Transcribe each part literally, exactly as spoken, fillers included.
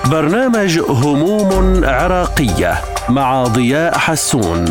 برنامج هموم عراقية مع ضياء حسون.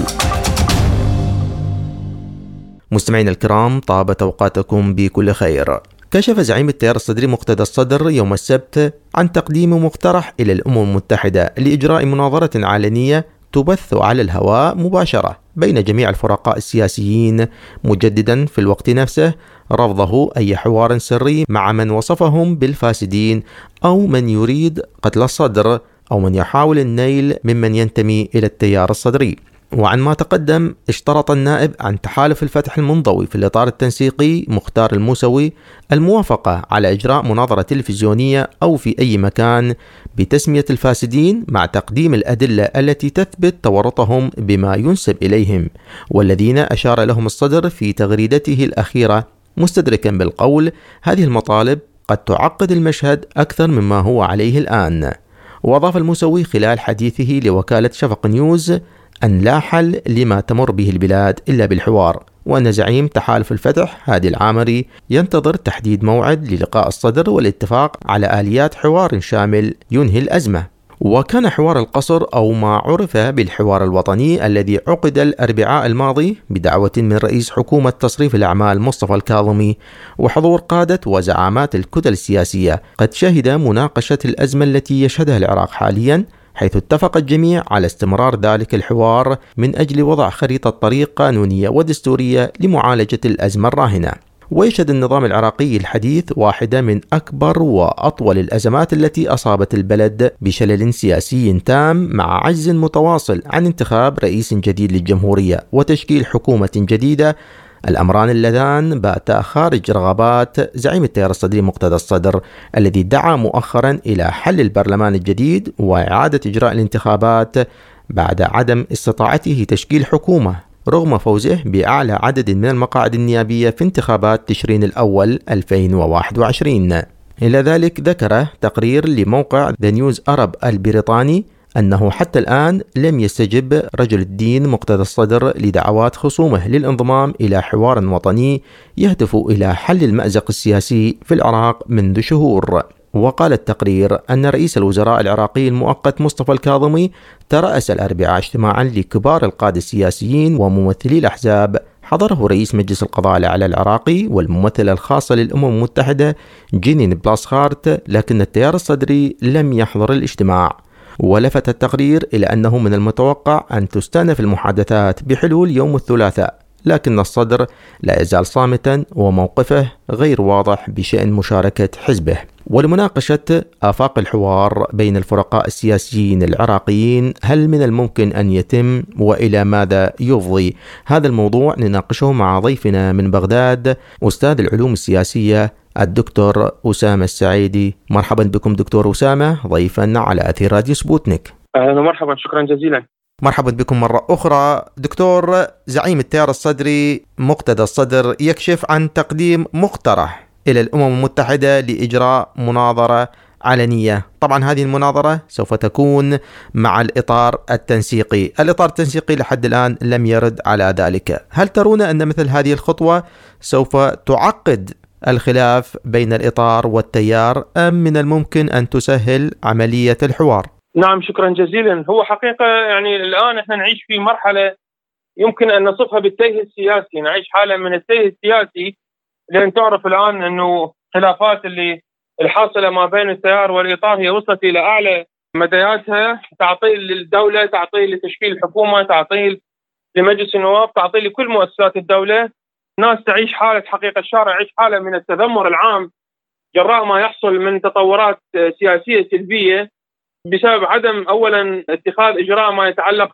مستمعينا الكرام، طابت أوقاتكم بكل خير. كشف زعيم التيار الصدري مقتدى الصدر يوم السبت عن تقديم مقترح إلى الأمم المتحدة لإجراء مناظرة علنية تبث على الهواء مباشرة بين جميع الفرقاء السياسيين، مجددا في الوقت نفسه رفضه أي حوار سري مع من وصفهم بالفاسدين أو من يريد قتل الصدر أو من يحاول النيل ممن ينتمي إلى التيار الصدري. وعن ما تقدم، اشترط النائب عن تحالف الفتح المنضوي في الإطار التنسيقي مختار الموسوي الموافقة على إجراء مناظرة تلفزيونية أو في أي مكان بتسمية الفاسدين مع تقديم الأدلة التي تثبت تورطهم بما ينسب إليهم، والذين أشار لهم الصدر في تغريدته الأخيرة مستدركا بالقول: هذه المطالب قد تعقد المشهد أكثر مما هو عليه الآن. وأضاف الموسوي خلال حديثه لوكالة شفق نيوز أن لا حل لما تمر به البلاد إلا بالحوار، وأن زعيم تحالف الفتح هادي العامري ينتظر تحديد موعد للقاء الصدر والاتفاق على آليات حوار شامل ينهي الأزمة. وكان حوار القصر أو ما عرف بالحوار الوطني الذي عقد الأربعاء الماضي بدعوة من رئيس حكومة تصريف الأعمال مصطفى الكاظمي وحضور قادة وزعامات الكتل السياسية، قد شهد مناقشة الأزمة التي يشهدها العراق حاليا، حيث اتفق الجميع على استمرار ذلك الحوار من أجل وضع خريطة طريق قانونية ودستورية لمعالجة الأزمة الراهنة. ويشهد النظام العراقي الحديث واحدة من أكبر وأطول الأزمات التي أصابت البلد بشلل سياسي تام مع عجز متواصل عن انتخاب رئيس جديد للجمهورية وتشكيل حكومة جديدة، الأمران اللذان باتا خارج رغبات زعيم التيار الصدري مقتدى الصدر الذي دعا مؤخرا إلى حل البرلمان الجديد وإعادة إجراء الانتخابات بعد عدم استطاعته تشكيل حكومة رغم فوزه بأعلى عدد من المقاعد النيابية في انتخابات تشرين الأول ألفين وواحد وعشرين. إلى ذلك ذكر تقرير لموقع ذا نيوز أرب البريطاني أنه حتى الآن لم يستجب رجل الدين مقتدى الصدر لدعوات خصومه للانضمام إلى حوار وطني يهدف إلى حل المأزق السياسي في العراق منذ شهور. وقال التقرير أن رئيس الوزراء العراقي المؤقت مصطفى الكاظمي ترأس الأربعاء اجتماعا لكبار القادة السياسيين وممثلي الأحزاب حضره رئيس مجلس القضاء الأعلى العراقي والممثلة الخاصة للأمم المتحدة جينين بلاسخارت، لكن التيار الصدري لم يحضر الاجتماع. ولفت التقرير إلى أنه من المتوقع أن تستأنف المحادثات بحلول يوم الثلاثاء، لكن الصدر لا يزال صامتا وموقفه غير واضح بشأن مشاركة حزبه. ولمناقشة آفاق الحوار بين الفرقاء السياسيين العراقيين، هل من الممكن أن يتم وإلى ماذا يفضي؟ هذا الموضوع نناقشه مع ضيفنا من بغداد أستاذ العلوم السياسية الدكتور أسامة السعيدي. مرحبا بكم دكتور أسامة ضيفا على أثير راديو سبوتنيك. أهلا ومرحبا، شكرا جزيلا. مرحبا بكم مرة أخرى. دكتور، زعيم التيار الصدري مقتدى الصدر يكشف عن تقديم مقترح إلى الأمم المتحدة لإجراء مناظرة علنية. طبعا هذه المناظرة سوف تكون مع الإطار التنسيقي. الإطار التنسيقي لحد الآن لم يرد على ذلك. هل ترون أن مثل هذه الخطوة سوف تعقد الخلاف بين الإطار والتيار أم من الممكن أن تسهل عملية الحوار؟ نعم، شكرا جزيلا. هو حقيقة يعني الآن احنا نعيش في مرحلة يمكن أن نصفها بالتيه السياسي، نعيش حالة من التيه السياسي، لأن تعرف الآن أنه خلافات اللي الحاصلة ما بين التيار والإطار هي وصلت إلى أعلى مدياتها، تعطيل للدولة، تعطيل لتشكيل الحكومة، تعطيل لمجلس النواب، تعطيل لكل مؤسسات الدولة. الناس تعيش حالة، حقيقة الشارع يعيش حالة من التذمر العام جراء ما يحصل من تطورات سياسية سلبية بسبب عدم أولا اتخاذ إجراء ما يتعلق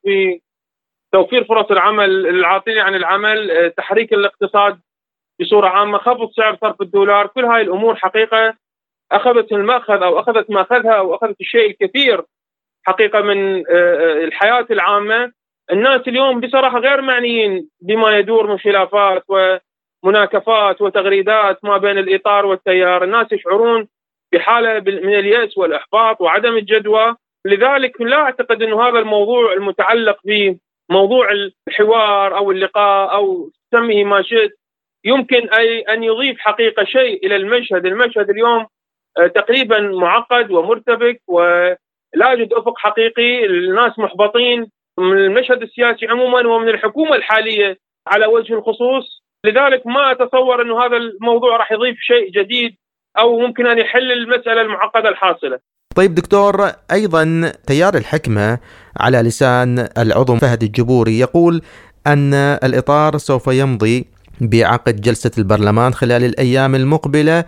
بتوفير فرص العمل، العاطلة عن العمل، تحريك الاقتصاد بصورة عامة، خفض سعر صرف الدولار. كل هاي الأمور حقيقة أخذت المأخذ أو أخذت ماخذها أو أخذت الشيء الكثير حقيقة من الحياة العامة. الناس اليوم بصراحة غير معنيين بما يدور من خلافات ومناكفات وتغريدات ما بين الإطار والتيار. الناس يشعرون بحالة من اليأس والإحباط وعدم الجدوى. لذلك لا أعتقد أن هذا الموضوع المتعلق بموضوع الحوار أو اللقاء أو سميه ما شئت يمكن أي أن يضيف حقيقة شيء إلى المشهد. المشهد اليوم تقريبا معقد ومرتبك، لا يوجد افق حقيقي، الناس محبطين من المشهد السياسي عموما ومن الحكومه الحاليه على وجه الخصوص. لذلك ما اتصور انه هذا الموضوع راح يضيف شيء جديد او ممكن ان يحل المساله المعقده الحاصله. طيب دكتور، ايضا تيار الحكمه على لسان العضو فهد الجبوري يقول ان الاطار سوف يمضي بعقد جلسه البرلمان خلال الايام المقبله،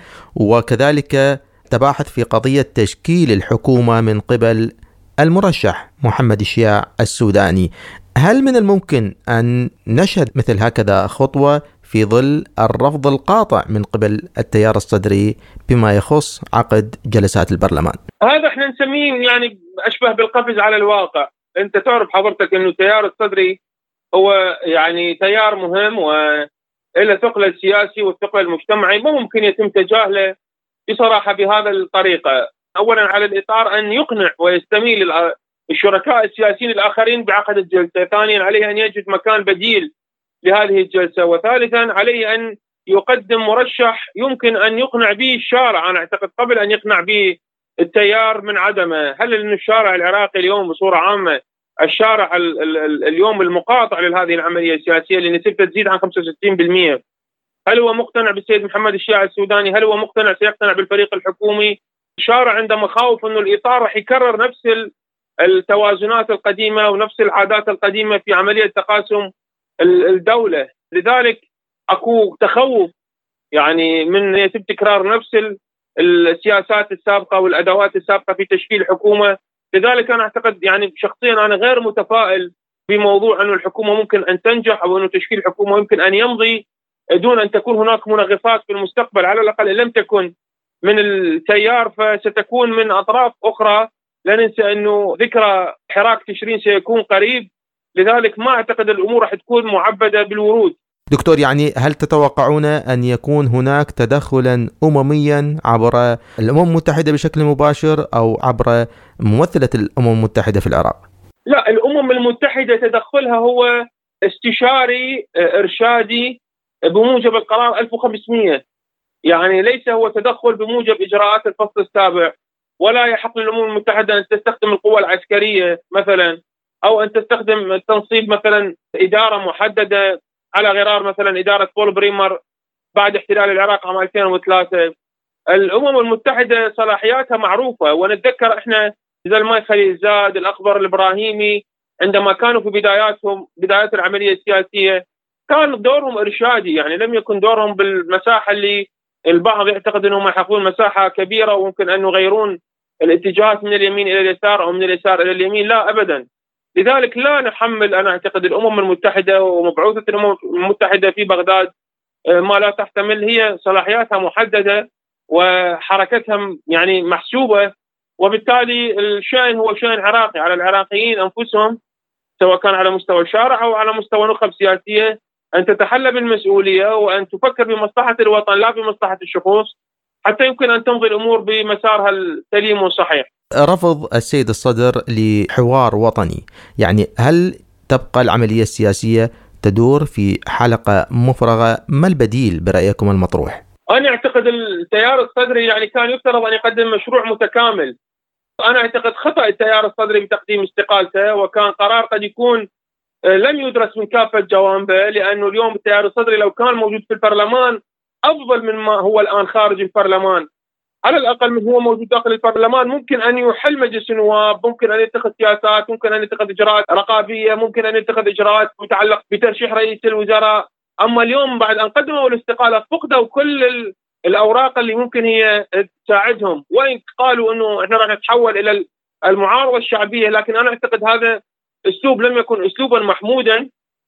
وكذلك تباحث في قضيه تشكيل الحكومه من قبل المرشح محمد الشياع السوداني. هل من الممكن أن نشهد مثل هكذا خطوة في ظل الرفض القاطع من قبل التيار الصدري بما يخص عقد جلسات البرلمان؟ هذا احنا نسميه يعني أشبه بالقفز على الواقع. أنت تعرف حضرتك أنه التيار الصدري هو يعني تيار مهم وإله ثقل السياسي والثقل المجتمعي، ما ممكن يتم تجاهله بصراحة بهذا الطريقة. أولا على الإطار أن يقنع ويستميل الشركاء السياسيين الآخرين بعقد الجلسة. ثانيا عليه أن يجد مكان بديل لهذه الجلسة. وثالثا عليه أن يقدم مرشح يمكن أن يقنع به الشارع، أنا أعتقد قبل أن يقنع به التيار من عدمه. هل أن الشارع العراقي اليوم بصورة عامة الشارع ال ال ال اليوم المقاطع لهذه العملية السياسية اللي نسبتها تزيد عن خمسة وستين بالمئة، هل هو مقتنع بالسيد محمد الشياع السوداني؟ هل هو مقتنع سيقتنع بالفريق الحكومي؟ الشارع عنده مخاوف أنه الإطار رح يكرر نفس التوازنات القديمة ونفس العادات القديمة في عملية تقاسم الدولة. لذلك أكو تخوف يعني من يتم تكرار نفس السياسات السابقة والأدوات السابقة في تشكيل حكومة. لذلك أنا أعتقد يعني شخصيا أنا غير متفائل بموضوع أن الحكومة ممكن أن تنجح أو أن تشكيل حكومة يمكن أن يمضي دون أن تكون هناك منغصات في المستقبل. على الأقل إن لم تكن من التيار فستكون من أطراف أخرى. لا ننسى أنه ذكرى حراك تشرين سيكون قريب، لذلك ما أعتقد الأمور رح تكون معبدة بالورود. دكتور، يعني هل تتوقعون أن يكون هناك تدخلا أمميا عبر الأمم المتحدة بشكل مباشر أو عبر ممثلة الأمم المتحدة في العراق؟ لا، الأمم المتحدة تدخلها هو استشاري إرشادي بموجب القرار ألف وخمسمئة، يعني ليس هو تدخل بموجب إجراءات الفصل السابع. ولا يحق للأمم المتحدة أن تستخدم القوى العسكرية مثلا أو أن تستخدم تنصيب مثلا إدارة محددة على غرار مثلا إدارة بول بريمر بعد احتلال العراق عام ألفين وثلاثة. الأمم المتحدة صلاحياتها معروفة، ونتذكر إحنا زلماي خليل زاد، الأخضر الإبراهيمي، عندما كانوا في بداياتهم بدايات العملية السياسية كان دورهم إرشادي، يعني لم يكن دورهم بالمساحة اللي البعض يعتقد أنهم يحققون مساحة كبيرة وممكن أن يغيرون الاتجاهات من اليمين إلى اليسار أو من اليسار إلى اليمين. لا أبدا. لذلك لا نحمل أنا أعتقد الأمم المتحدة ومبعوثة الأمم المتحدة في بغداد ما لا تحتمل. هي صلاحياتها محددة وحركتها يعني محسوبة، وبالتالي الشأن هو شأن عراقي على العراقيين أنفسهم سواء كان على مستوى الشارع أو على مستوى نخب سياسية أن تتحلى بالمسؤولية وأن تفكر بمصلحة الوطن لا بمصلحة الشخوص حتى يمكن أن تمضي الأمور بمسارها السليم والصحيح. رفض السيد الصدر لحوار وطني، يعني هل تبقى العملية السياسية تدور في حلقة مفرغة؟ ما البديل برأيكم المطروح؟ أنا أعتقد التيار الصدري يعني كان يفترض أن يقدم مشروع متكامل. أنا أعتقد خطأ التيار الصدري بتقديم استقالته، وكان قرار قد يكون لم يدرس من كافة جوانبه، لأنه اليوم التيار الصدري لو كان موجود في البرلمان أفضل من ما هو الآن خارج البرلمان. على الأقل من هو موجود داخل البرلمان ممكن أن يحل مجلس النواب، ممكن أن يتخذ سياسات، ممكن أن يتخذ إجراءات رقابية، ممكن أن يتخذ إجراءات متعلقة بترشيح رئيس الوزراء. أما اليوم بعد أن قدموا الاستقالة فقدوا كل الأوراق اللي ممكن هي تساعدهم، وإن قالوا أنه إحنا راح نتحول إلى المعارضة الشعبية، لكن أنا أعتقد هذا أسلوب لم يكن أسلوبا محمودا،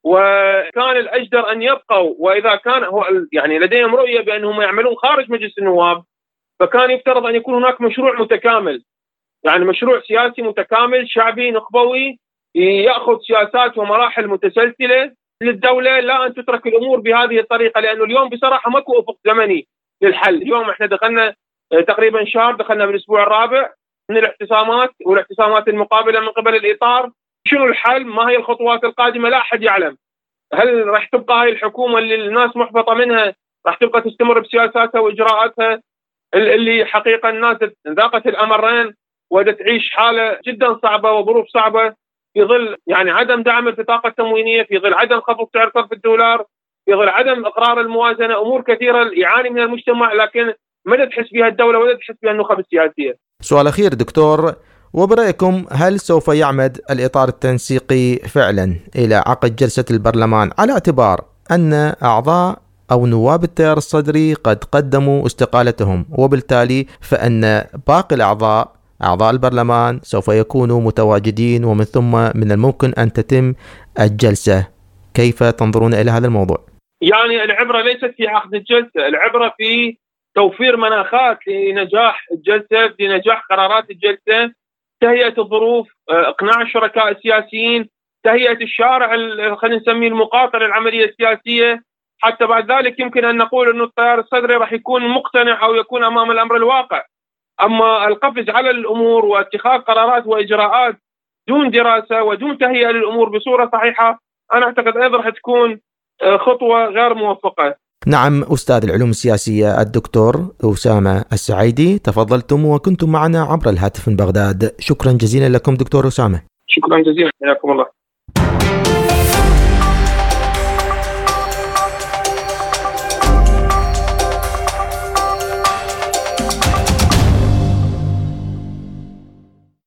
وكان الأجدر أن يبقوا. وإذا كان هو يعني لديهم رؤية بأنهم يعملون خارج مجلس النواب فكان يفترض أن يكون هناك مشروع متكامل، يعني مشروع سياسي متكامل شعبي نخبوي يأخذ سياسات ومراحل متسلسلة للدولة، لا أن تترك الأمور بهذه الطريقة. لأنه اليوم بصراحة ماكو أفق زمني للحل. اليوم احنا دخلنا تقريبا شهر، دخلنا بالأسبوع الرابع من الاعتصامات والاعتصامات المقابلة من قبل الإطار. شنو الحل؟ ما هي الخطوات القادمة؟ لا أحد يعلم. هل راح تبقى هاي الحكومة اللي الناس محبطة منها راح تبقى تستمر بسياساتها وإجراءاتها اللي حقيقة الناس ذاقت الأمرين وتعيش حالة جدا صعبة وظروف صعبة في ظل يعني عدم دعم البطاقة التموينية، في ظل عدم خفض سعر صرف الدولار، في ظل عدم إقرار الموازنة، أمور كثيرة يعاني من المجتمع لكن ما تحس بها الدولة ولا تحس بها النخب السياسية. سؤال أخير دكتور، وبرأيكم هل سوف يعمد الإطار التنسيقي فعلا إلى عقد جلسة البرلمان على اعتبار أن أعضاء أو نواب التيار الصدري قد قدموا استقالتهم، وبالتالي فإن باقي الأعضاء أعضاء البرلمان سوف يكونوا متواجدين ومن ثم من الممكن أن تتم الجلسة؟ كيف تنظرون إلى هذا الموضوع؟ يعني العبرة ليست في عقد الجلسة، العبرة في توفير مناخات لنجاح الجلسة، في نجاح قرارات الجلسة، تهيئة الظروف، إقناع الشركاء السياسيين، تهيئة الشارع خلينا نسميه المقاطر العملية السياسية، حتى بعد ذلك يمكن أن نقول أن التيار الصدري راح يكون مقتنع أو يكون أمام الأمر الواقع. أما القفز على الأمور واتخاذ قرارات وإجراءات دون دراسة ودون تهيئة للأمور بصورة صحيحة، أنا أعتقد أيضا راح تكون خطوة غير موفقة. نعم، أستاذ العلوم السياسية الدكتور أسامة السعيدي، تفضلتم وكنتم معنا عبر الهاتف من بغداد. شكرا جزيلا لكم دكتور أسامة. شكرا جزيلا، حياكم الله.